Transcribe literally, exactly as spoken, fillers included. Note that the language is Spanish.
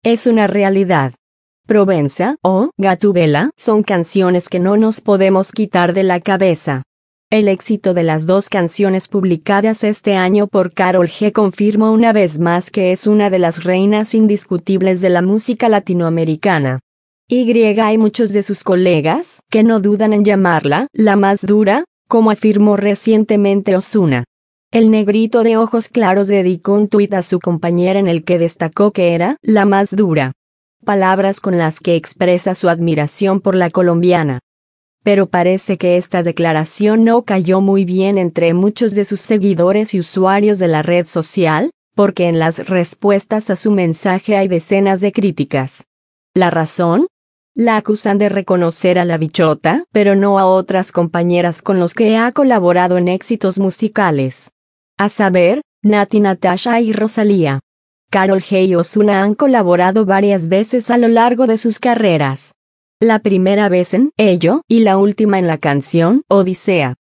es una realidad. Provenza o Gatubela son canciones que no nos podemos quitar de la cabeza. El éxito de las dos canciones publicadas este año por Karol G confirma una vez más que es una de las reinas indiscutibles de la música latinoamericana. Y hay muchos de sus colegas que no dudan en llamarla la más dura, como afirmó recientemente Ozuna. El negrito de ojos claros dedicó un tuit a su compañera en el que destacó que era la más dura. Palabras con las que expresa su admiración por la colombiana. Pero parece que esta declaración no cayó muy bien entre muchos de sus seguidores y usuarios de la red social, porque en las respuestas a su mensaje hay decenas de críticas. ¿La razón? La acusan de reconocer a la bichota, pero no a otras compañeras con los que ha colaborado en éxitos musicales. A saber, Nati Natasha y Rosalía. Karol G y Ozuna han colaborado varias veces a lo largo de sus carreras. La primera vez en Ello y la última en la canción Odisea.